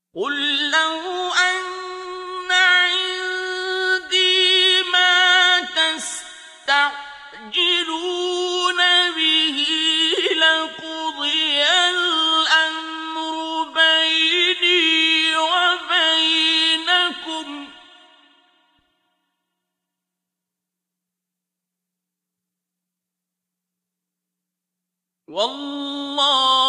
قُل لَّوْ أَنَّ عِندِي مَا تَسْتَعْجِلُونَ بِهِ لَقُضِيَ الْأَمْرُ بَيْنِي وَبَيْنَكُمْ ۗ وَاللَّهُ